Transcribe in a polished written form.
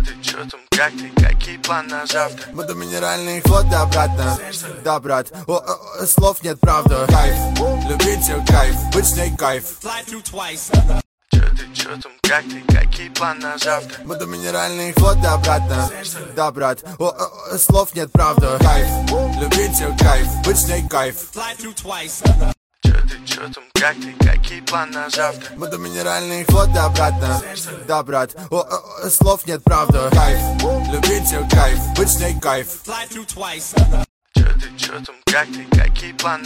Чё там, как ты, какие планы на завтра? Буду минеральный ход обратно. Да, брат, слов нет, правда. Кайф, любить все кайф, быть с ней кайф. Чё там, как ты, какие планы на завтра? Буду минеральный ход обратно. Да, брат, слов нет, правда. Кайф, любить все кайф, быть с ней кайф. Чё там, как ты, какие планы на завтра? Буду минеральный ход обратно. Да, брат, слов нет, правда. Кайф, любить все кайф, быть с ней кайф. Чё там, как ты, какие планы?